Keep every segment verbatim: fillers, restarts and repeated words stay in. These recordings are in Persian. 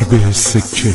ضرب سکه.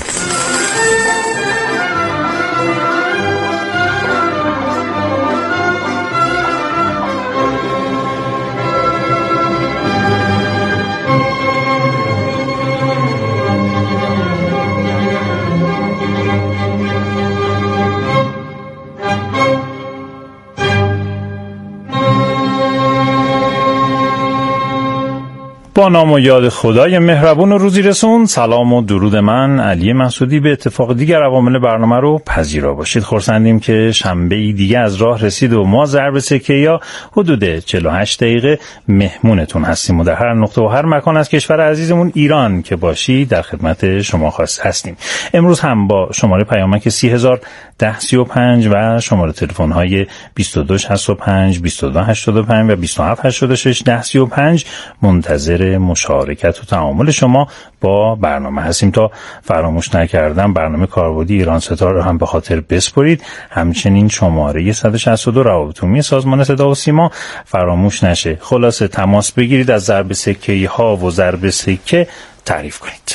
با نام و یاد خدای مهربون و روزی رسون، سلام و درود من علی مسعودی به اتفاق دیگر عوامل برنامه رو پذیرا باشید. خرسندیم که شنبه ای دیگه از راه رسید و ما ضرب سکه یا حدود چهل و هشت دقیقه مهمونتون هستیم و در هر نقطه و هر مکان از کشور عزیزمون ایران که باشی در خدمت شما خاص هستیم. امروز هم با شماره پیامک سی هزار ده سی و پنج و شماره تلفن های بیست و دو شصت و پنج بیست و دو هشتاد و پنج و بیست و هفت هشتاد و شش ده سی و پنج منتظر مشارکت و تعامل شما با برنامه هستیم. تا فراموش نکردم برنامه کاربردی ایران ستاره رو هم به خاطر بسپرید. همچنین شماره صد و شصت و دو روابط عمومی سازمان صدا و سیما فراموش نشه. خلاصه تماس بگیرید، از ضرب سکه ها و ضرب سکه تعریف کنید.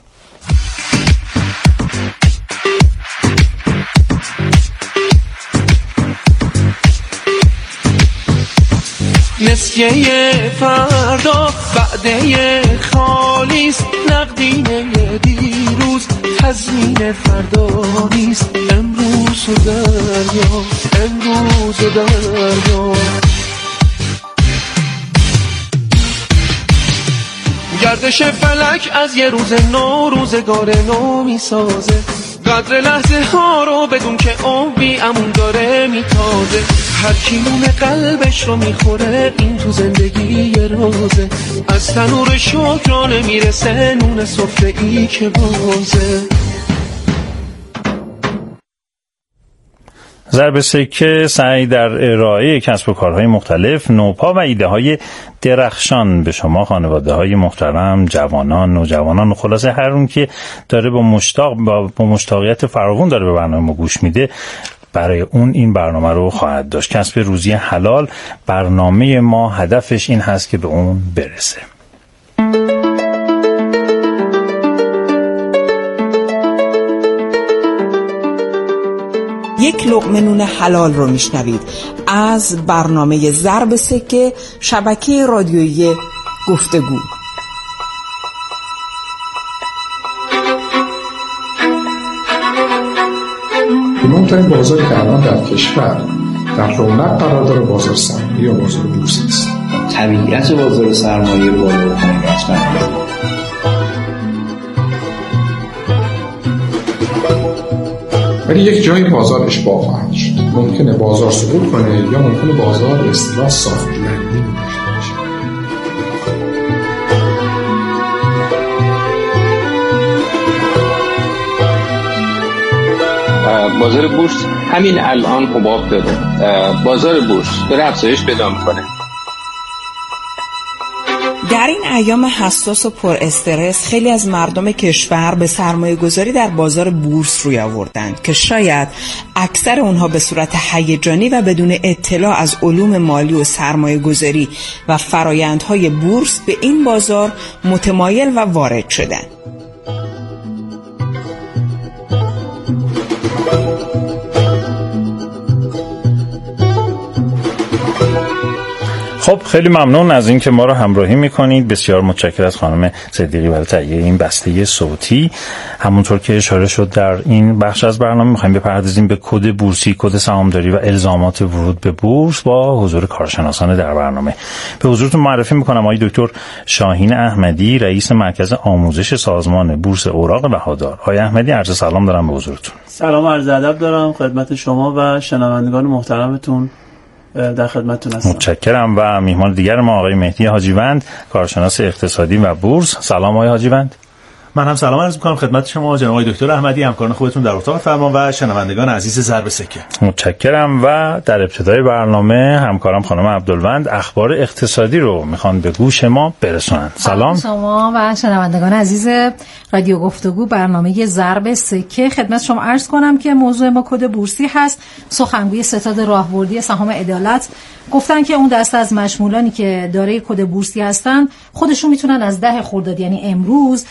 نسیه فردا بعده خالیست، نقدینه دیروز تضمین فردا نیست. امروز و دریا، امروز و دریا، گردش فلک از یه روز نو روزگار نو میسازه. قدر لحظه ها رو بدون که عمری امون داره میتازه. هر کی نون قلبش رو میخوره این تو زندگی یه رازه. از تنور شکرانه میرسه نون سفره ای که بازه. ضرب سکه سعی در ارائه کسب و کارهای مختلف، نوپا و ایده های درخشان به شما خانواده های محترم، جوانان، نوجوانان و خلاصه هر اون که داره با مشتاق با, با مشتاقیت فراوان داره به برنامه ما گوش میده، برای اون این برنامه رو خواهد داشت. کسب روزی حلال برنامه ما هدفش این هست که به اون برسه. یک لقمه نون حلال رو میشنوید از برنامه ضرب سکه، شبکه رادیویی گفتگو. مهمترین بازاری که الان در کشور در رونق قرار داره بازار سرمایه یا بازار بورس است. طبیعت بازار سرمایه بالا و پایین است. ولی یک جایی بازار اشباع خواهد شد. ممکنه بازار سقوط کنه یا ممکنه بازار به اصطلاح سافت لندینگ بشه. بازار بورس همین الان حباب داده. بازار بورس داره افزایش پیدا میکنه. در این ایام حساس و پر استرس خیلی از مردم کشور به سرمایه گذاری در بازار بورس روی آوردند که شاید اکثر اونها به صورت هیجانی و بدون اطلاع از علوم مالی و سرمایه گذاری و فرایندهای بورس به این بازار متمایل و وارد شدند. خب خیلی ممنون از اینکه ما رو همراهی میکنید. بسیار متشکرم از خانم صدیقی برای تهیه این بسته صوتی. همونطور که اشاره شد در این بخش از برنامه میخوایم بپردازیم به کد بورسی، کد سهامداری و الزامات ورود به بورس با حضور کارشناسان در برنامه. به حضورتون معرفی میکنم آقای دکتر شاهین احمدی، رئیس مرکز آموزش سازمان بورس اوراق بهادار. آقای احمدی عرض سلام دارم به حضورتون. سلام عرض ادب دارم خدمت شما و شنوندگان محترمتون. در خدمتتون هستم. متشکرم. و میهمان دیگر ما آقای مهدی حاجیوند، کارشناس اقتصادی و بورس. سلام آقای حاجیوند. من هم سلام عرض می‌کنم خدمت شما جناب آقای دکتر احمدی، همکاران خوبتون در اتاق فرمان و شنوندگان عزیز ضرب سکه. متشکرم. و در ابتدای برنامه همکارم خانم عبدالوند اخبار اقتصادی رو میخوان به گوش ما برسونن. سلام شما و شنوندگان عزیز رادیو گفتگو، برنامه ضرب سکه. خدمت شما عرض کنم که موضوع ما کد بورسی هست. سخنگوی ستاد راهبردی سهام عدالت گفتن که اون دسته از مشمولانی که دارای کد بورسی هستن خودشون میتونن از ده خرداد یعنی امروز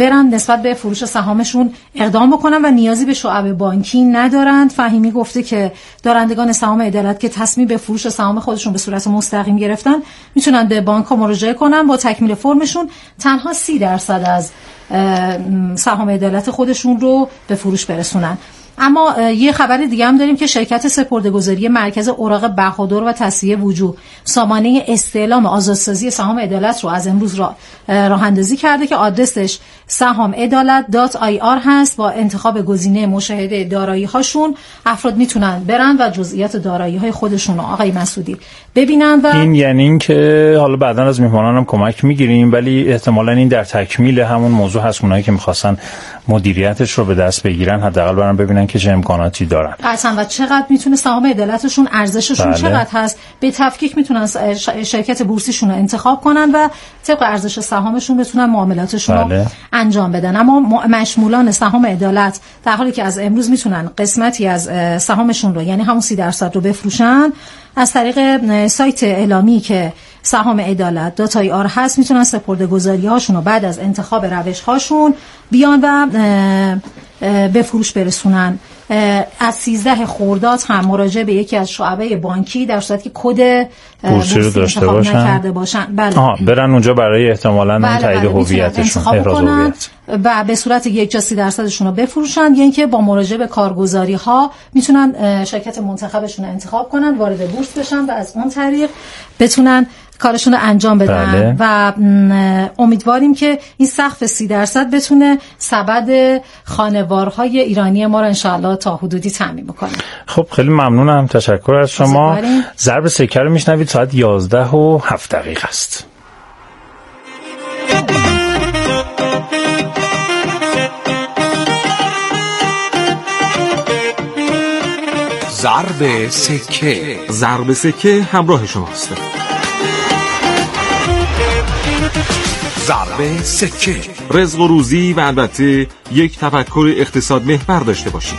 برن نسبت به فروش سهامشون اقدام بکنن و نیازی به شعبه بانکی ندارند. فهیمی گفته که دارندگان سهام عدالت که تصمیم به فروش سهام خودشون به صورت مستقیم گرفتن میتونن به بانک ها مراجعه کنن، با تکمیل فرمشون تنها سی درصد از سهام عدالت خودشون رو به فروش برسونن. اما یه خبر دیگه هم داریم که شرکت سپرده‌گذاری مرکز اوراق بهادر و تصفیه وجوه سامانه استعلام آزادسازی سهام عدالت رو از امروز را راه اندازی کرده که آدرسش سهام عدالت دات آی آر هست. با انتخاب گزینه مشاهده دارایی هاشون افراد میتونن برن و جزئیات دارایی های خودشون رو آقای مسعودی ببینن. و این یعنی این که حالا بعداً از میهمانان هم کمک میگیریم، ولی احتمالاً این در تکمیل همون موضوع هست، اونایی که میخواستن مدیریتش رو به دست بگیرن حداقل برن ببینن که چه امکاناتی دارن قطعاً و چقدر میتونه سهام عدالتشون ارزششون بله. چقدر هست. به تفکیک میتونن شرکت بورسیشون رو انتخاب کنن و طبق ارزش سهامشون بتونن معاملاتشون بله. رو انجام بدن. اما مشمولان سهام عدالت در حالی که از امروز میتونن قسمتی از سهامشون رو یعنی همون سی درصد رو بفروشن، از طریق سایت اعلامی که سهام عدالت دات آی آر هست میتونن سپرده‌گذاری هاشون رو بعد از انتخاب روش هاشون بیان و به فروش برسونن. از سیزده خرداد هم مراجعه به یکی از شعبه بانکی در صورتی که کد بورسی رو داشته باشن نکرده باشن بله. آها برن اونجا برای احتمالاً بله تایید بله. هویتشون احراز هویت و به صورت یک جا سی درصدشون رو بفروشن، یا اینکه با مراجعه به کارگزاری ها میتونن شرکت منتخبشون رو انتخاب کنن، وارد بورس بشن و از اون طریق بتونن کارشون رو انجام بدن بله. و امیدواریم که این سقف سی درصد بتونه سبد خانوارهای ایرانی ما رو انشاءالله تا حدودی تامین بکنه. خب خیلی ممنونم، تشکر از شما. ضرب سکه رو میشنوید، ساعت یازده و هفت دقیقه است. ضرب سکه. ضرب سکه همراه شماست. ضرب سکه، رزق و روزی و البته یک تفکر اقتصاد محور داشته باشید.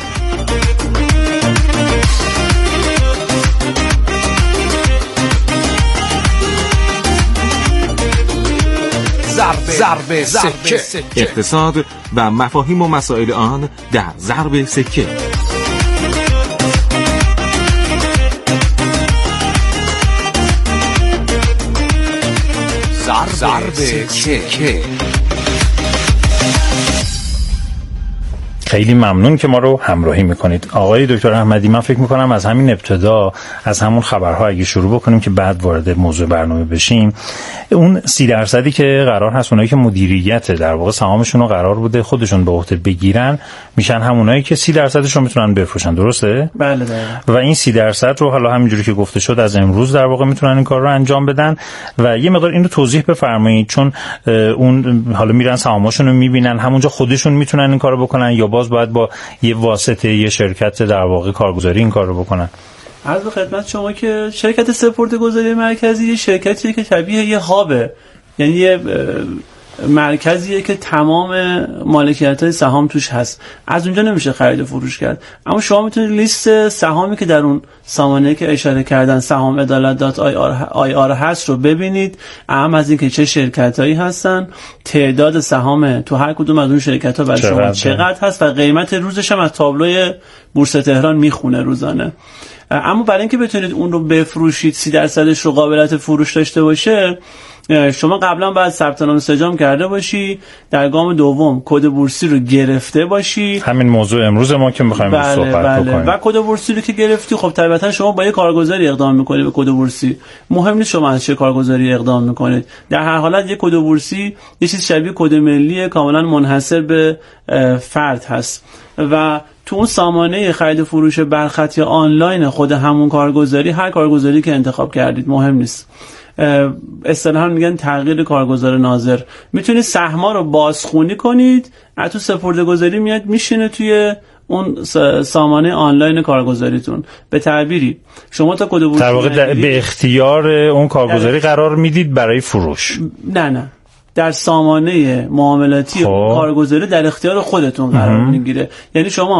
ضرب سکه، اقتصاد و مفاهیم و مسائل آن در ضرب سکه. ضرب سکه. خیلی ممنون که ما رو همراهی میکنید. آقای دکتر احمدی، من فکر میکنم از همین ابتدا از همون خبرها اگه شروع بکنیم که بعد وارد موضوع برنامه بشیم، اون سی درصدی که قرار هست اونایی که مدیریت در واقع سهامشون رو قرار بوده خودشون به عهده بگیرن میشن همونایی که سی درصدش رو میتونن بفروشن، درسته؟ بله بله. و این سی درصد رو حالا همینجوری که گفته شد از امروز در واقع میتونن این کار رو انجام بدن. و یه مقدار اینو توضیح بفرمایید، چون اون حالا میرن سهامشون رو میبینن همونجا خودشون میتونن این کارو بکنن یا باز باید با یه واسطه یه شرکت در واقع کارگزاری این کار رو بکنن؟ عرض به خدمت شما که شرکت سپرده‌گذاری مرکزی یه شرکتیه که شبیه یه هابه، یعنی یه مرکزیه که تمام مالکیت‌های سهام توش هست، از اونجا نمیشه خرید و فروش کرد. اما شما میتونید لیست سهامی که در اون سامانه که اشاره کردن سهام عدالت دات آی آر هست رو ببینید، اهم از این که چه شرکتایی هستن، تعداد سهام تو هر کدوم از اون شرکت‌ها برای شما چقدر هست و قیمت روزش هم از تابلوی بورس تهران میخونه روزانه. اما برای اینکه بتونید اون رو بفروشید سی درصدش رو قابلیت فروش داشته باشه، شما قبلا باید ثبت نام سجام کرده باشی، در گام دوم کد بورسی رو گرفته باشی، همین موضوع امروز ما که می‌خوایم بله صحبت بله. بکنیم. و کد بورسی رو که گرفتی، خب طبیعتا شما با یه کارگزاری اقدام می‌کنی به کد بورسی، مهم نیست شما از چه کارگزاری اقدام می‌کنید. در هر حالت یه کد بورسی یه چیز شبیه کد ملی کاملا منحصر به فرد هست و تو اون سامانه خرید و فروش برخط یا آنلاین خود همون کارگزاری، هر کارگزاری که انتخاب کردید مهم نیست، اصطلاحاً میگن تغییر کارگزار ناظر، میتونید سهما رو بازخونی کنید، از تو سپرده‌گذاری میاد میشینه توی اون سامانه آنلاین کارگزاریتون. به تعبیری شما تا کد بورس در واقع به اختیار اون کارگزاری قرار میدید برای فروش. نه نه در سامانه معاملاتی خواه. کارگزاری در اختیار خودتون قرار میگیره. یعنی شما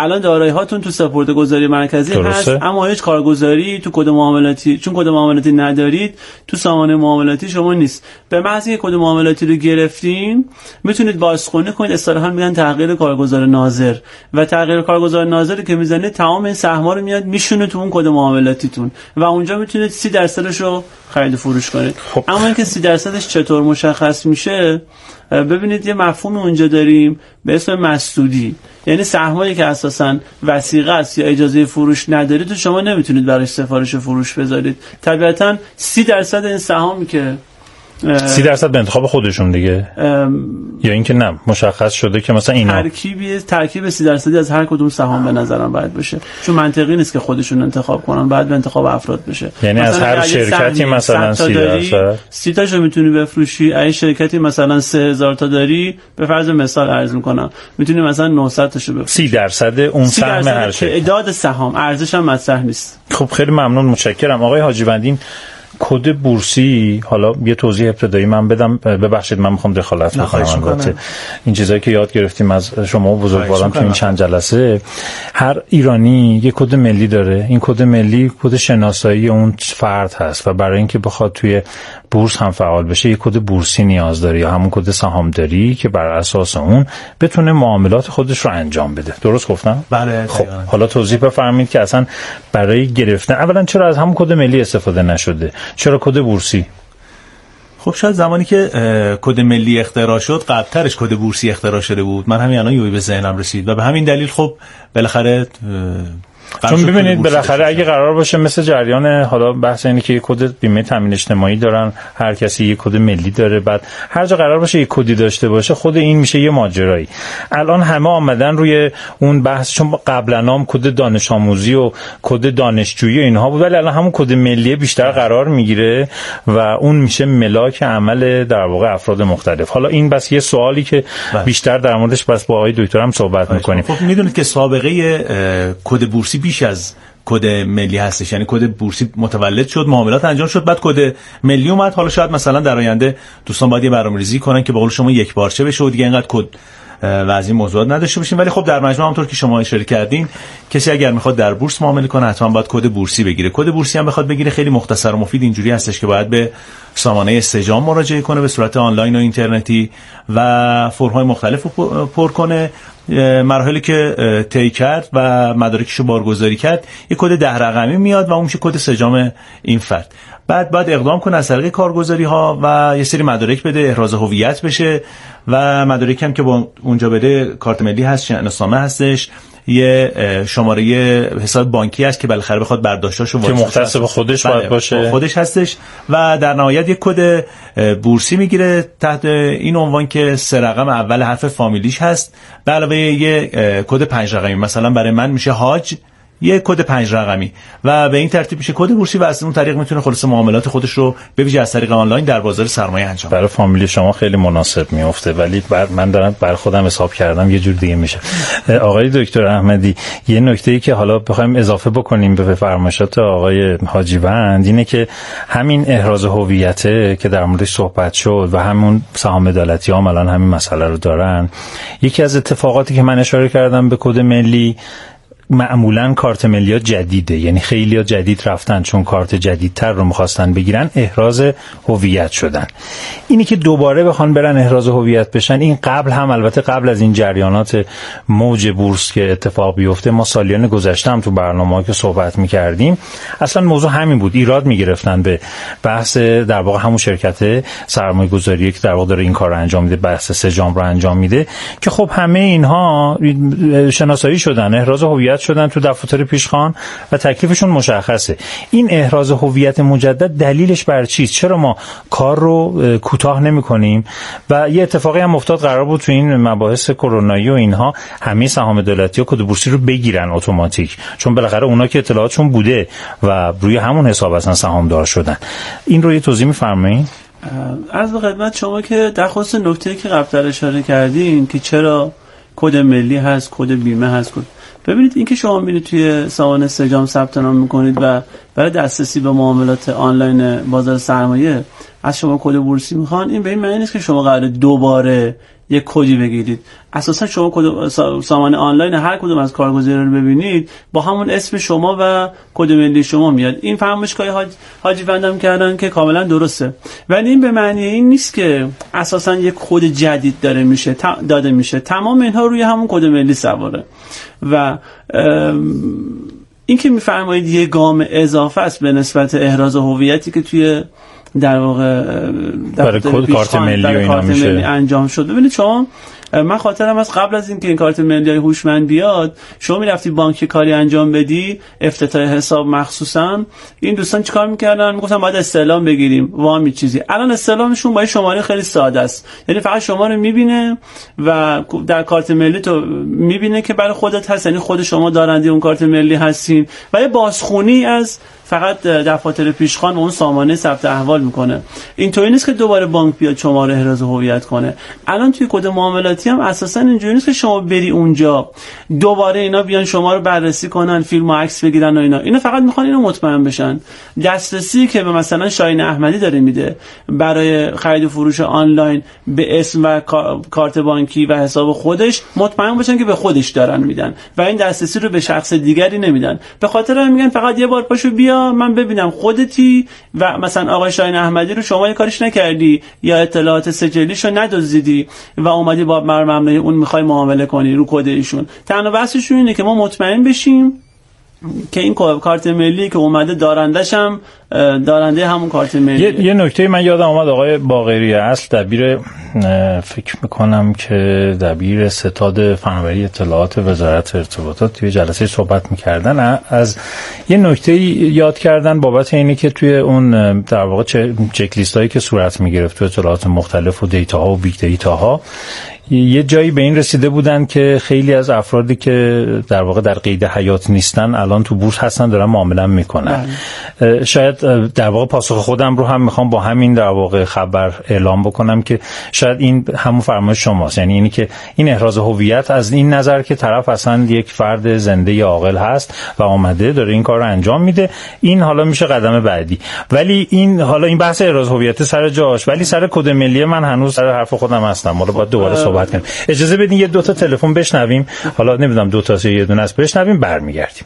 الان دارایی هاتون تو سپرده‌گذاری مرکزی هست، اما هیچ کارگزاری تو کد معاملاتی، چون کد معاملاتی ندارید تو سامانه معاملاتی شما نیست. به محض اینکه کد معاملاتی رو گرفتین میتونید بازخونی کنید، اصطلاحاً میگن تغییر کارگزار ناظر، و تغییر کارگزار ناظری که میزنه تمام این سهم‌ها رو میاد میشونه تو اون کد معاملاتیتون و اونجا میتونید سی درصدش رو خرید و فروش کنید. خب. اما اینکه سی درصدش چطور مشخص میشه، ببینید یه مفهوم اونجا داریم به اسم مسدودی، یعنی سهمایی که اساساً وثیقه است یا اجازه فروش ندارید تو شما نمیتونید براش سفارش فروش بذارید. طبیعتاً سی درصد این سهامی که سی درصد به انتخاب خودشون دیگه، یا اینکه نه مشخص شده که مثلا اینا ترکیبی ترکیب سی درصدی از هر کدوم سهام به نظرم باید بشه، چون منطقی نیست که خودشون انتخاب کنن، باید به انتخاب افراد بشه. یعنی از هر شرکتی مثلا سی درصد سی تاشو میتونی بفروشی، اگه شرکتی مثلا سه هزار تا داری به فرض مثال عرض میکنم میتونی مثلا نهصد تاشو بفروشی. سی درصد اون سهم هر شرکت، تعداد سهام، ارزش هم مطرح نیست. خب خیلی ممنون، متشکرم آقای حاجی بندین. کد بورسی، حالا یه توضیح ابتدایی من بدم، ببخشید من میخوام دخالت بکنم البته این چیزایی که یاد گرفتیم از شما بزرگواران تو این چند جلسه. هر ایرانی یه کد ملی داره، این کد ملی کد شناسایی اون فرد هست و برای اینکه بخواد توی بورس هم فعال بشه یه کد بورسی نیاز داره یا همون کد سهامداری که بر اساس اون بتونه معاملات خودش رو انجام بده. درست گفتم؟ بله. خب حالا توضیح بفرمایید که اصلا برای گرفتن اولا چرا از همون کد ملی استفاده نشده، چرا کد بورسی؟ خب شاید زمانی که کد ملی اختراع شد قبلترش کد بورسی اختراع شده بود، من همین الان یوی به ذهنم رسید و به همین دلیل خب بالاخره چون ببینید بالاخره اگه قرار باشه مثل جریان حالا بحث اینه که یک کد بیمه تامین اجتماعی دارن، هر کسی یک کد ملی داره، بعد هر جا قرار باشه یک کدی داشته باشه خود این میشه یه ماجرایی. الان همه آمدن روی اون بحث، چون قبلا هم کد دانش آموزی و کد دانشجویی و اینها بود، ولی الان همون کد ملی بیشتر قرار میگیره و اون میشه ملاک عمل در واقع افراد مختلف. حالا این بس یه سوالی که بله. بیشتر در موردش بس با آقای دکتر هم صحبت بله. میکنیم. خب میدونید که سابقه کد بورسی بیش از کد ملی هستش، یعنی کد بورسی متولد شد، معاملات انجام شد، بعد کد ملی اومد. حالا شاید مثلا در آینده دوستان باید یه برنامه‌ریزی کنن که به قول شما یک بارچه بشه و دیگه اینقدر کد و از این موضوعات نداشته باشیم. ولی خب در مجموع همونطور که شما اشاره کردین کسی اگر میخواد در بورس معامله کنه حتما باید کد بورسی بگیره. کد بورسی هم بخواد بگیره خیلی مختصر و مفید اینجوری هستش که باید به سامانه استجام مراجعه کنه به صورت آنلاین و اینترنتی و فرم‌های مختلف رو پر کنه، مراحلی که طی کرد و مدارکشو بارگذاری کرد یک کد ده رقمی میاد و اون میشه کد سجام این فرد. بعد بعد اقدام کنه از طریق کارگزاری ها و یه سری مدارک بده، احراز هویت بشه و مدارک هم که با اونجا بده کارت ملی هست، شناسنامه هستش، یه شماره حساب بانکی هست که بالاخره بخواد برداشتاشو که مختص به خودش باید باشه، خودش هستش و در نهایت یک کد بورسی میگیره تحت این عنوان که سه رقم اول حرف فامیلیش هست به علاوه یه کد پنج رقمی، مثلا برای من میشه حاج، یه کد پنج رقمی و به این ترتیب میشه کد بورسی و از اون طریق میتونه خلاص معاملات خودش رو به ویژه از طریق آنلاین در بازار سرمایه انجام بده. برای فامیلی شما خیلی مناسب میفته، ولی بر من دارم بر خودم حساب کردم یه جور دیگه میشه. آقای دکتر احمدی، یه نکته‌ای که حالا بخوایم اضافه بکنیم به فرمایشات آقای حاجی بند اینه که همین احراز هویته که در موردش صحبت شد و همون سهام عدالتی ها الان همین مسئله رو دارن. یکی از اتفاقاتی که من اشاره کردم به کد ملی، معمولا کارت ملی ها جدیده، یعنی خیلی ها جدید رفتن چون کارت جدیدتر رو میخواستن بگیرن احراز هویت شدن. اینی که دوباره بخوان برن احراز هویت بشن، این قبل هم البته قبل از این جریانات موج بورس که اتفاق بیفته ما سالیان گذشته هم تو برنامه‌ها که صحبت میکردیم اصلا موضوع همین بود، ایراد میگرفتن به بحث در واقع همون شرکت سرمایه گذاری که در واقع داره این کار رو انجام میده، بحث سجام رو انجام میده که خب همه اینها شناسایی شدن، احراز هویت شدن تو دفاتر پیشخوان و تکلیفشون مشخصه. این احراز هویت مجدد دلیلش بر چیست؟ چرا ما کار رو کوتاه نمی‌کنیم؟ و یه اتفاقی هم افتاد، قرار بود تو این مباحث کرونایی و اینها همه سهام عدالتی و کد بورسی رو بگیرن اتوماتیک، چون بالاخره اونا که اطلاعاتشون بوده و روی همون حساب اصلا سهامدار شدن. این رو یه توضیح می‌فرمایید؟ عرض به خدمت شما که در خصوص نکته‌ای که قبلا اشاره کردین که چرا کد ملی هست، کد بیمه هست، کد ببینید این که شما میرید توی سامانه استجام ثبت نام میکنید و برای دسترسی به معاملات آنلاین بازار سرمایه از شما کد بورسی میخوان، این به این معنی نیست که شما قراره دوباره یک کدی بگیرید. اساسا شما کد سامانه آنلاین هر کدوم از کارگزارا رو ببینید با همون اسم شما و کد ملی شما میاد. این فرمایشگاه حاج حاجی بندم کردن که کاملا درسته، ولی این به معنی این نیست که اساسا یک کد جدید داره میشه داده میشه. تمام اینها روی همون کد ملی سواره و این که میفرمایید یه گام اضافه است به نسبت احراز هویتی که توی در واقع برای کد کارت ملی و اینا میشه انجام شد. ببینید شما، من خاطرم از قبل از اینکه این کارت ملی های هوشمند بیاد، شما میرفتی بانک کاری انجام بدی، افتتاح حساب مخصوصا، این دوستان چیکار میکردن؟ میگفتن باید استعلام بگیریم وامی چیزی. الان استعلامشون با شماره خیلی ساده است، یعنی فقط شما رو میبینه و در کارت ملی تو میبینه که برای خودت هست، یعنی خود شما دارنده اون کارت ملی هستین و یه بازخونی از فقط دفاتر پیشخوان و اون سامانه ثبت احوال میکنه. اینطوری نیست که دوباره بانک بیاد شما رو احراز هویت کنه. الان توی کد معاملاتی هم اساسا اینجوری نیست که شما بری اونجا دوباره اینا بیان شما رو بررسی کنن، فیلم و عکس بگیرن و اینا. اینا فقط میخوان اینو مطمئن بشن دسترسی که به مثلا شاهین احمدی داره میده برای خرید و فروش آنلاین به اسم و کارت بانکی و حساب خودش، مطمئن باشن که به خودش دارن میدن و این دسترسی رو به شخص دیگری نمیدن. به خاطر همین میگن فقط یه بار پاشو بیا من ببینم خودتی و مثلا آقای شاهین احمدی رو شما یه کاریش نکردی یا اطلاعات سجلیشو ندزدیدی و اومدی با مبنای اون میخوای معامله کنی رو کد ایشون. تنها بحثشون اینه که ما مطمئن بشیم که این کارت ملی که اومده دارندش هم دارنده همون کارت ملی. یه, یه نکته من یادم اومد، آقای باقری اصل دبیر فکر میکنم که دبیر ستاد فناوری اطلاعات وزارت ارتباطات توی جلسه صحبت میکردن، از یه نکته یاد کردن بابت اینی که توی اون در واقع چک لیست هایی که صورت میگرفت تو اطلاعات مختلف و دیتا ها و بیگ دیتا ها، یه جایی به این رسیده بودن که خیلی از افرادی که در واقع در قید حیات نیستن الان تو بورس هستن دارن معامله میکنن. شاید در واقع پاسخ خودم رو هم میخوام با همین در واقع خبر اعلام بکنم که شاید این همون فرمایش شماست، یعنی اینی که این احراز هویت از این نظر که طرف اصلا یک فرد زنده یا عاقل هست و آمده داره این کار رو انجام میده، این حالا میشه قدم بعدی. ولی این حالا این بحث احراز هویت سر جاش، ولی سر کد ملی من هنوز سر حرف خودم هستم. حالا باید دوباره صحبت کنیم. اجازه بدین یه دو تا تلفن بشنویم، حالا نمیدونم دو تا یا یه دونه است، بشنویم برمیگردیم.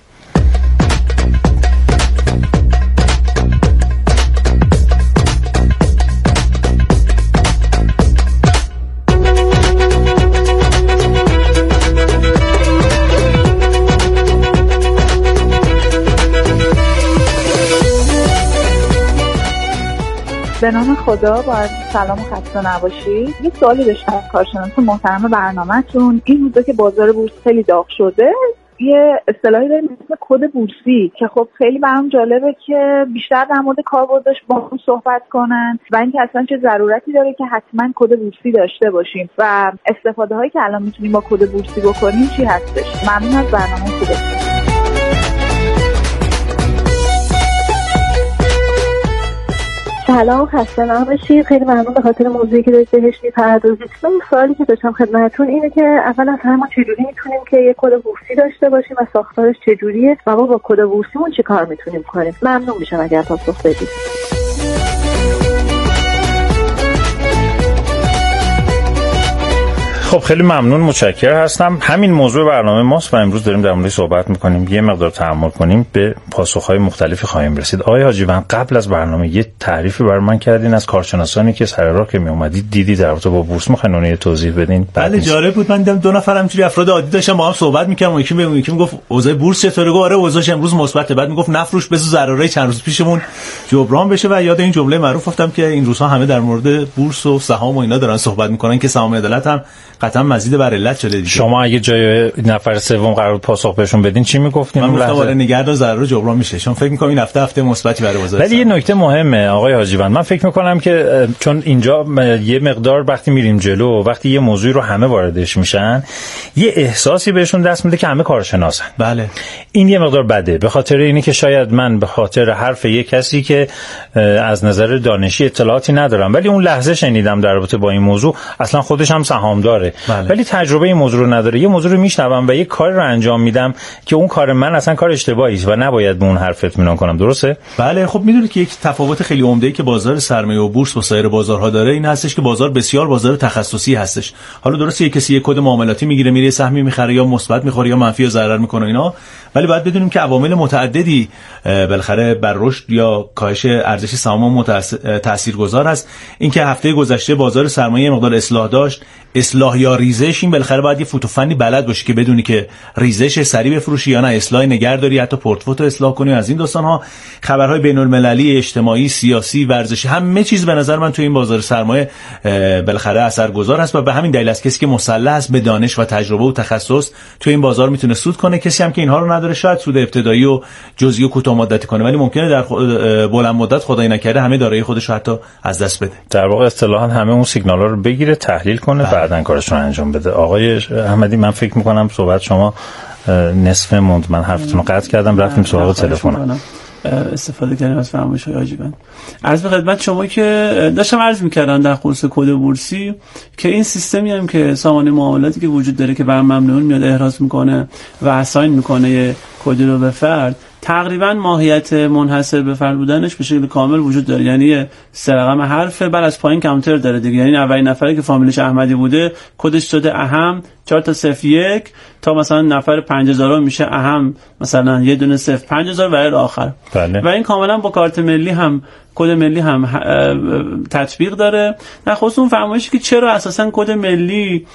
به نام خدا، با سلام و خسته نباشی. یه سوالی داشتم از کارشناس محترم برنامه‌تون. این روزا که بازار بورس خیلی داغ شده، یه اصطلاحی داریم مثل کد بورسی که خب خیلی برام جالبه که بیشتر در مورد کاربردش با هم صحبت کنن و اینکه اصلا چه ضرورتی داره که حتما کد بورسی داشته باشیم و استفاده هایی که الان میتونیم با کد بورسی بکنیم چی هستش. ممنون از برنامه خوبتون. سلام، خسته نباشید. خیلی ممنون به خاطر موضوعی که دارید بهش می‌پردازید. این سوالی که داشتم خدمتتون اینه که اول از همه ما چجوری میتونیم که یک کد بورسی داشته باشیم و ساختارش چجوریه و ما با کد بورسیمون چه کار میتونیم کنیم. ممنون میشم اگر پاسخ بدید. خب خیلی ممنون، متشکرم هستم. همین موضوع برنامه ماست و امروز داریم در موردش صحبت می‌کنیم. یه مقدار تأمل کنیم به پاسخ‌های مختلفی خواهیم رسید. آقای حاجیوند، قبل از برنامه یه تعریفی برای من کردین از کارشناسانی که سر راه که میومدید دیدی در رابطه با بورس، می‌خواین اون توضیح بدین؟ بله جالب بود. من دیدم دو نفر همینجوری افراد عادی داشتن با هم صحبت می‌کردن. یکی به یکی میگفت اوضاع بورس چطوره؟ گفت آره اوضاعش امروز مثبته. بعد میگفت نفروش بزو ضررای چند روز پیشمون جبران بشه و یاد این جمله معروف افتادم که این روزها همه در مورد بورس و سهام و اینا دارن صحبت می‌کنن که سهام عدالت هم قطعا مزید بر علت شده دیگه. شما اگه جای نفر سوم قرار پاسخ بهشون بدین چی میگفتین؟ من گفتم آره نگهدار ضرر جبران میشه. چون فکر می‌کنم این هفته هفته مثبتی برای بازار. ولی یه نکته مهمه آقای حاجیوند، من فکر می‌کنم که چون اینجا یه مقدار وقتی میریم جلو، وقتی یه موضوعی رو همه واردش میشن، یه احساسی بهشون دست میده که همه کارشناسن. بله. این یه مقدار بده، به خاطر اینی که شاید من به خاطر حرف یه کسی که از نظر دانشی اطلاعاتی ندارم ولی اون لحظه شنیدم در رابطه با این موضوع، اصلا خودش هم سهامداره بله. ولی تجربه این موضوع رو نداره. یه موضوع رو میشنوم و یه کار رو انجام میدم که اون کار من اصلا کار اشتباهی است و نباید به اون حرف اطمینان کنم. درسته؟ بله. خب میدونید که یک تفاوت خیلی عمده‌ای که بازار سرمایه و بورس با سایر بازارها داره این هستش که بازار بسیار بازار تخصصی هستش. حالا درسته یک کسی یک کد معاملاتی میگیره، میره سهمی میخره یا مثبت میخوره یا منفی یا ضرر میکنه اینا، ولی باید بدونیم که عوامل متعددی بالاخره بر رشد یا کاهش ارزش سهام تاثیرگذار است. اینکه هفته گذشته بازار سرمایه مقدار اصلاح داشت، اصلاح یا ریزش، این بالاخره باید یه فوتوفنی بلد باشی که بدونی که ریزش سریع بفروشی یا نه اصلاح نگهداری، حتی پورتفولیو اصلاح کنی. از این داستان ها خبرهای بین المللی، اجتماعی، سیاسی، ورزشی، همه چیز به نظر من تو این بازار سرمایه بالاخره اثرگذار است و به همین دلیل است کسی که مسلح است به دانش و تجربه و تخصص تو این بازار میتونه سود کنه. کسی هم که اینها رو نداره شاید سود ابتدایی و جزئی و کوتاه مدتی کنه، ولی ممکنه در بلند مدت خدای نکرده همه دارایی خودش رو حتی از دست بده. در واقع اصطلاحاً همه اون سیگنالا رو بگیره، تحلیل کنه، بعداً کارش رو انجام بده. آقای احمدی من فکر می‌کنم صحبت شما نصف موند، من حرفتون رو قطع کردم، رفتیم سراغ تلفن. استفاده کردیم از فرمایش‌های حاجیبند. عرض به خدمت شما که داشتم عرض می‌کردم در خصوص کد بورسی که این سیستمی هم که سامانه معاملاتی که وجود داره که بر ممنوعون میاد احراز میکنه و اساین میکنه یه کدی رو به فرد، تقریبا ماهیت منحصر به فرد بودنش به شکل کامل وجود داره. یعنی یه سه رقم حرفه، بعد از پایین کامنتر داره دیگه. یعنی اولین نفری که فامیلش احمدی بوده کدش شده اهم چهار تا صفر یک تا مثلا نفر پنج هزار میشه اهم مثلا یه دونه صفر پنج هزار و الی آخر. بله. و این کاملا با کارت ملی هم کد ملی هم تطبیق داره. در خصوص اون فرمایشی که چرا اساسا کد ملی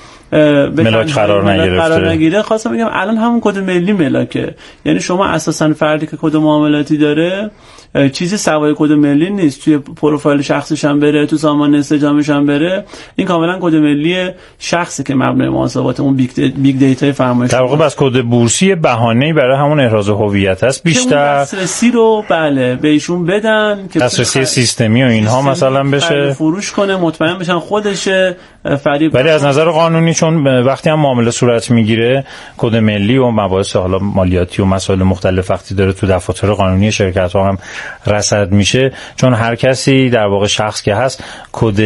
ملاک قرار نگرفته قرار نگیره، خواستم بگم الان همون کد ملی ملاکه. یعنی شما اساسا فردی که کد معاملاتی داره چیزی سوای کد ملی نیست، توی پروفایل شخصیش هم بره، تو سامان استجامش هم بره، این کاملا کد ملی شخصی که مبنای محاسبات اون بیگ دیتا فرمایش در واقع بس کد بورسی بهانه‌ای برای همون احراز هویت است بیشتر، دسترسی رو بله به ایشون بدن که دسترسی سیستمی و اینها مثلا بشه فروش کنه، مطمئن بشن خودشه فریب. ولی از نظر قانونی چون وقتی هم معامله صورت میگیره کد ملی و مباحث حالا مالیاتی و مسائل مختلف وقتی داره تو دفاتر قانونی شرکت ها هم رصد میشه، چون هر کسی در واقع شخص که هست کد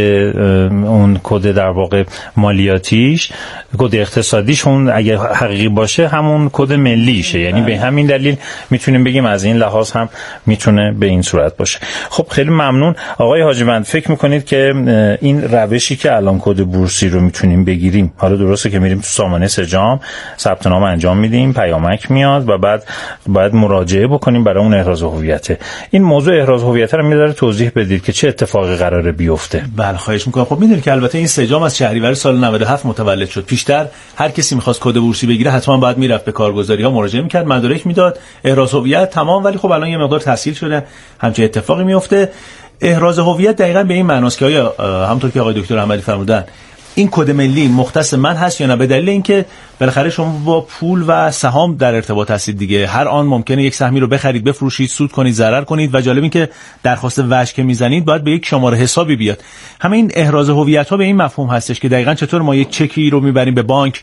اون کد در واقع مالیاتیش، کد اقتصادیش اون اگه حقیقی باشه همون کد ملیشه. یعنی به همین دلیل میتونیم بگیم از این لحاظ هم میتونه به این صورت باشه. خب خیلی ممنون آقای حاجیبند. فکر میکنید که این روشی که الان کد بورسی رو میتونیم بگیریم، حالا درسته که میریم تو سامانه سجام ثبت نام انجام میدیم، پیامک میاد و بعد باید مراجعه بکنیم برای اون احراز هویت، این موضوع احراز هویت رو میذاره توضیح بدید که چه اتفاقی قراره بیفته؟ بله خواهش میکنم. خب میدونید که البته این سجام از شهریور سال نود و هفت متولد شد. پیشتر هر کسی میخواست کد بورسی بگیره حتما باید میرفت به کارگزاری ها مراجعه میکرد، مدارک میداد، احراز هویت تمام. ولی خب الان یه مقدار تسهیل شده، همچین اتفاقی میفته. احراز هویت دقیقاً به این معناست که آیا همونطور که آقای دکتر احمدی فرمودن این کد ملی مختص من هست یا نه، به دلیل اینکه بالاخره شما با پول و سهام در ارتباط هستید دیگه. هر آن ممکنه یک سهمی رو بخرید، بفروشید، سود کنید، ضرر کنید و جالب این که درخواست وجه که میزنید باید به یک شماره حسابی بیاد. همه این احراز هویت ها به این مفهوم هستش که دقیقاً چطور ما یک چکی رو میبریم به بانک،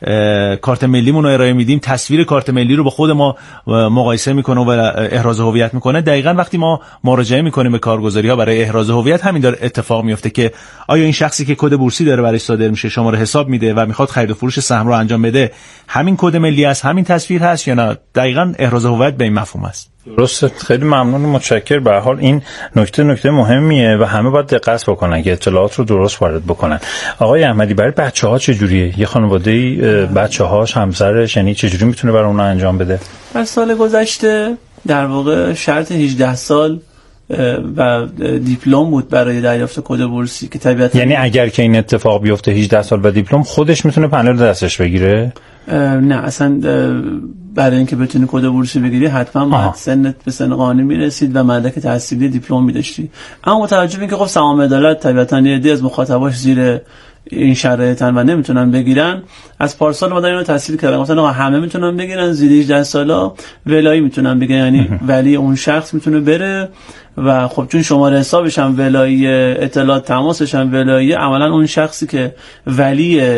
کارت ملیمون رو ارائه میدیم، تصویر کارت ملی رو با خود ما مقایسه میکنه و احراز هویت میکنه. دقیقاً وقتی ما مراجعه میکنیم به کارگزاری ها برای احراز هویت همین داره اتفاق میفته که آیا این شخصی که کد بورسی داره برای صادر میشه شماره حساب میده و میخواد خرید و فروش سهم رو انجام بده همین کد ملی است، همین تصویر هست یا نه. دقیقاً احراز هویت به این مفهوم است. درسته. خیلی ممنون، متشکرم. به هر حال این نکته نکته مهمیه و همه باید دقت بکنن که اطلاعات رو درست وارد بکنن. آقای احمدی برای بچه‌ها چه جوریه؟ یه خانواده‌ای بچه‌هاش، همسرش، یعنی چه جوری میتونه برای اونها انجام بده؟ از سال گذشته در واقع شرط هجده سال و دیپلم بود برای دریافت کد بورسی که طبیعتاً یعنی اگر که این اتفاق بیفته هجده سال و دیپلم خودش میتونه پنل دستش بگیره؟ نه اصلا برای اینکه بتونی کد بورسی بگیری حتما باید سنت به سن قانونی میرسید و مدرک تحصیلی دیپلم می‌داشتی. اما متوجه این که خب سهام عدالت طبیعتاً یه عده از مخاطباش زیر این شرایطن و نمیتونن بگیرن، از پارسال اومدن اینو تحصیل کردن، مثلا همه میتونن بگیرن، زیر هجده سالا ولایی میتونن بگیرن، یعنی ولی اون شخص میتونه بره و خب چون شماره حسابش هم ولایی، اطلاعات تماسش هم ولایی، عملا اون شخصی که ولی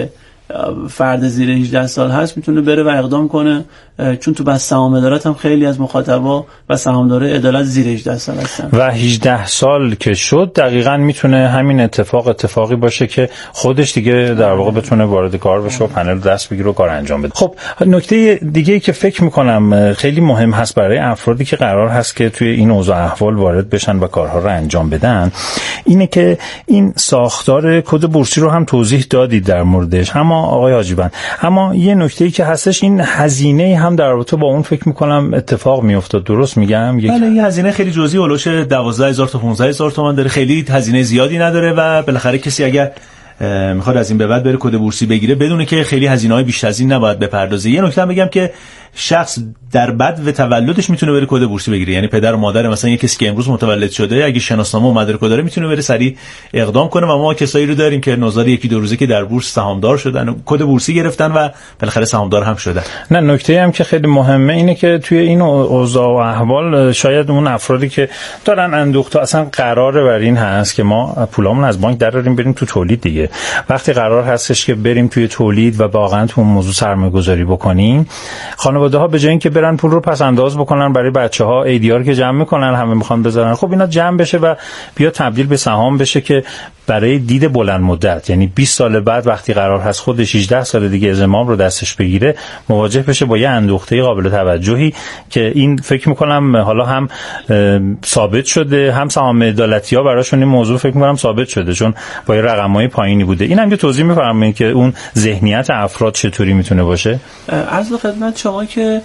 فرد زیر هجده سال هست میتونه بره و اقدام کنه، چون تو بس سهام عدالت هم خیلی از مخاطبا و سهامدارای عدالت زیر هجده سال هستن و هجده سال که شد دقیقاً میتونه همین اتفاق اتفاقی باشه که خودش دیگه در واقع بتونه وارد کار بشه و پنل دست بگیره و کار انجام بده. خب نکته دیگه‌ای که فکر میکنم خیلی مهم هست برای افرادی که قرار هست که توی این اوضاع احوال وارد بشن و کارها رو انجام بدن اینه که این ساختار کد بورسی رو هم توضیح دادید در موردش، اما آقای حاجیبند اما یه نکته‌ای که هستش این هزینه هم در رابطه با اون فکر میکنم اتفاق میافتاد، درست میگم؟ یک بله، این هزینه خیلی جزئی اولش دوازده هزار تا پانزده هزار تومان داره، خیلی هزینه زیادی نداره و بالاخره کسی اگر میخواد از این به بعد بره کد بورسی بگیره بدونه که خیلی هزینه‌های بیشتر از این نباید بپردازه. یه نکته هم بگم که شخص در بد و تولدش میتونه بره کد بورسی بگیره، یعنی پدر و مادر مثلا یه کسی که امروز متولد شده اگه شناسنامه و مدرک داره میتونه بره سریع اقدام کنه و ما کسایی رو داریم که نوزاد یکی دو روزه که در بورس سهامدار شدن، کد بورسی گرفتن و بالاخره سهامدار هم شدن. نه نکته هم که خیلی مهمه اینه که توی این اوضاع و احوال شاید اون افرادی که دارن اندوخته اصلا قراره بر این هست که ما پولامون از بانک دراریم بریم تو تولید دیگه، وقتی قرار هستش که بریم توی تولید و واقعا تو اون موضوع سرمایه‌گذاری بکنیم، خانواده‌ها به جای اینکه برن پول رو پس انداز بکنن برای بچه‌ها ایدیار که جمع میکنن همه میخوان بذارن، خب اینا جمع بشه و بیا تبدیل به سهام بشه که برای دید بلند مدت، یعنی بیست سال بعد وقتی قرار هست خودش هجده سال دیگه زمام رو دستش بگیره مواجه بشه با یه اندوخته قابل توجهی که این فکر میکنم حالا هم ثابت شده، هم سهام عدالتی‌ها براشون این موضوع فکر میکنم ثابت شده چون با یه رقم‌های پایینی بوده. این هم که توضیح می‌فرمایید که اون ذهنیت افراد چطوری میتونه باشه؟ عرض خدمت شما که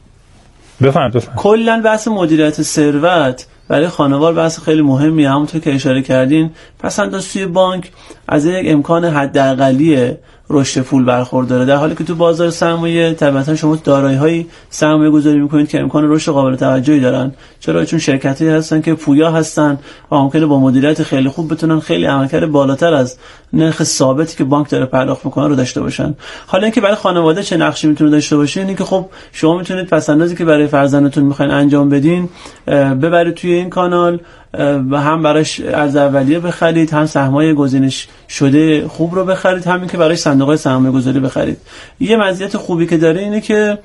بفرمایید بفرمایید. کلا بحث مدیریت ثروت برای خانوار بحث خیلی مهمیه، همونطور که اشاره کردین پس انداز توی بانک از یک امکان حداقلی رشد پول برخورداره، در حالی که تو بازار سرمایه طبعا شما دارایی‌های سرمایه گذاری می‌کنید که امکان رشد قابل توجهی دارن، چرا چون شرکت‌هایی هستن که پویا هستن و ممکنه با مدیریت خیلی خوب بتونن خیلی عملکرد بالاتر از نرخ ثابتی که بانک داره پرداخت می‌کنه رو داشته باشن. حالا اینکه برای خانواده چه نقشی میتونه داشته باشه اینه که خب شما میتونید پس‌اندازی که برای فرزندتون می‌خواید انجام بدین ببرید توی این کانال و هم براش ارز اولیه بخرید، هم سهمای گزینش شده خوب رو بخرید، همین که براش صندوق‌های سرمایه گذاری بخرید. یه مزیت خوبی که داره اینه که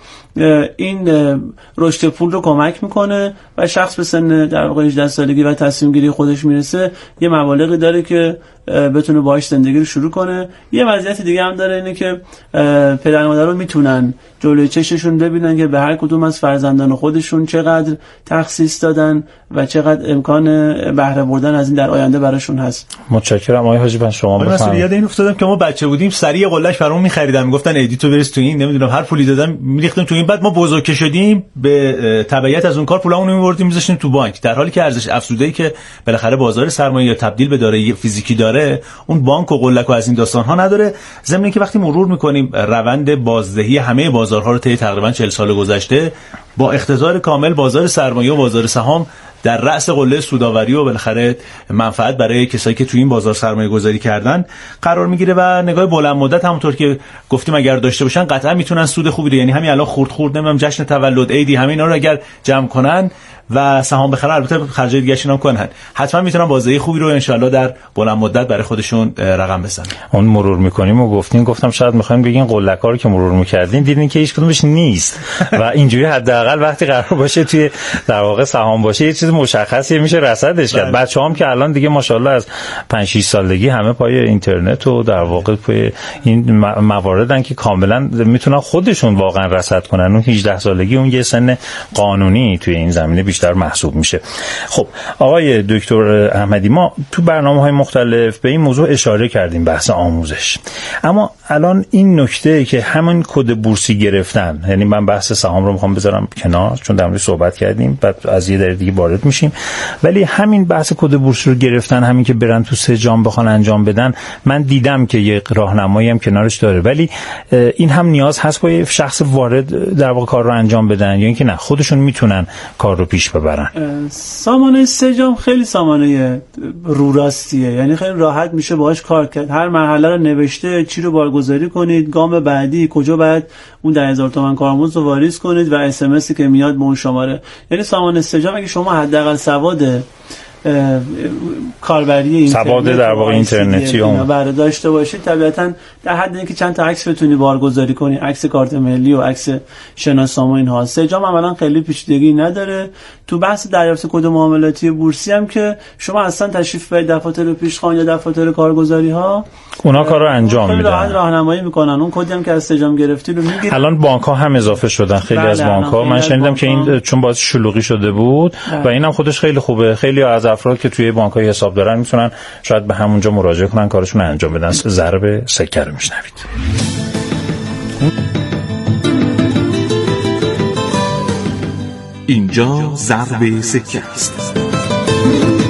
این رشد پول رو کمک میکنه و شخص به سن در واقع هجده سالگی و تصمیم گیری خودش میرسه یه مبالغی داره که بتونه باهاش زندگی رو شروع کنه. یه مزیت دیگه هم داره اینه که پدر و مادر رو میتونن جلوی چششون ببینن که به هر کدوم از فرزندان خودشون چقدر تخصیص دادن و چقدر امکان بهره بردن از این در آینده براشون هست. متشکرم آقای حاجی. شما بفرمایید. یاد این افتادم که ما بچه بودیم سریع قلهش برامون می‌خریدن، میگفتن ادیتو بریز تو این، نمیدونم هر پولی دادن میریختیم تو این، بعد ما بزرگ که شدیم به تبعیت از اون کار پولامون رو می‌بردیم می‌ذاشتیم تو بانک، در حالی که ارزش افزوده‌ای که بالاخره بازار سرمایه یا تبدیل به دارایی فیزیکی داره اون بانک و قله‌ک و از این داستان‌ها نداره. ضمن اینکه وقتی مرور می‌کنیم روند بازدهی همه بازارها رو طی تقریبا چهل سال گذشته با اقتدار کامل بازار سرمایه و بازار سهام در رأس قله سوداوری و بالاخره منفعت برای کسایی که تو این بازار سرمایه گذاری کردن قرار میگیره و نگاه بلند مدت همونطور که گفتیم اگر داشته باشن قطعا میتونن سود خوبی رو، یعنی همین الان خورد خورد نمیدونم جشن تولد عیدی همین اینا رو اگر جمع کنن و سهام بخرن، البته خرجای دیگه اشون هم کنن، حتما میتونن بازدهی خوبی رو ان شاءالله در بلند مدت برای خودشون رقم بزنن. اون مرور میکنیم و گفتین گفتم شاید میخوایم بگین قله‌کا رو که مرور میکردین دیدین که هیچ کدومش نیست و اینجوری حداقل وقتی قرار باشه توی در واقع سهام باشه یه چیز مشخصی میشه رصدش کرد. بچه‌هام که الان دیگه ماشاءالله از پنج شش سالگی همه پای اینترنت و در واقع پای این مواردن که کاملا میتونن خودشون واقعا رصد کنن. اون هجده سالگی اون یه سن قانونی توی این زمینه بیشتر محسوب میشه. خب آقای دکتر احمدی، ما تو برنامه‌های مختلف به این موضوع اشاره کردیم، بحث آموزش، اما الان این نکته که همون کد بورسی گرفتن، یعنی من بحث سهام رو میخوام بذارم کنار چون در موردش صحبت کردیم بعد از یه در دیگه وارد میشیم، ولی همین بحث کد بورسی رو گرفتن، همین که برن تو سجام بخوان انجام بدن، من دیدم که یه راهنمایی هم کنارش داره، ولی این هم نیاز هست با یه شخص وارد در واقع کار رو انجام بدن یا اینکه نه خودشون میتونن کار رو پیش ببرن؟ سامانه سجام خیلی سامانه رو راستیه، یعنی خیلی راحت میشه باهاش کار کرد. هر مرحله رو نوشته، چی رو بارگذاری کنید، گام بعدی کجا باید اون ده هزار تومان کارمزد رو واریز کنید و اس ام اسی که میاد به اون شماره. یعنی سامانه سجام اگه شما حداقل سواد کاربری اینترنت، سواد در واقع اینترنتی اون برای داشته باشید، طبیعتاً در حد اینکه چند تا عکس بتونی بارگذاری کنی، عکس کارت ملی و عکس شناسنامه اینها، سجام عملاً خیلی پیچیدگی نداره. تو بحث دریافت کد معاملاتی بورسی هم که شما اصلا تشریف به دفاتر پیشخوان یا دفاتر کارگزاری ها اونا کارو انجام میدن، خیلی راحت راهنمایی میکنن. اون کدی هم که از سجام گرفتی رو میگیری. الان بانک ها هم اضافه شدن، خیلی بله از بانک ها من شنیدم که این چون باز شلوغی شده بود بله. و اینم خودش خیلی خوبه. خیلی از افراد که توی بانک های حساب دارن میتونن شاید به همونجا مراجعه کنن، کارشون رو انجام بدن. ضرب سکه رو میشنوید. اینجا ضرب سکه است.